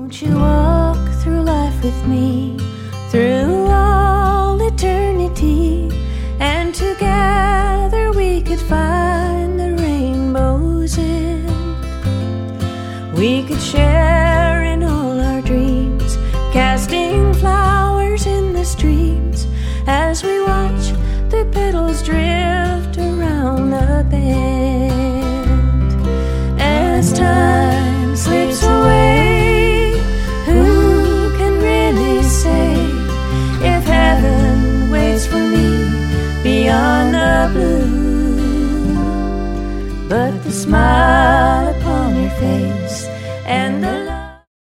Won't you walk through life with me, through all eternity, and together we could find the rainbow's end. We could share in all our dreams, casting flowers in the streams, as we watch the petals drift around the bend. As time slips away, who can really say if heaven waits for me beyond the blue? But the smile upon her face and the love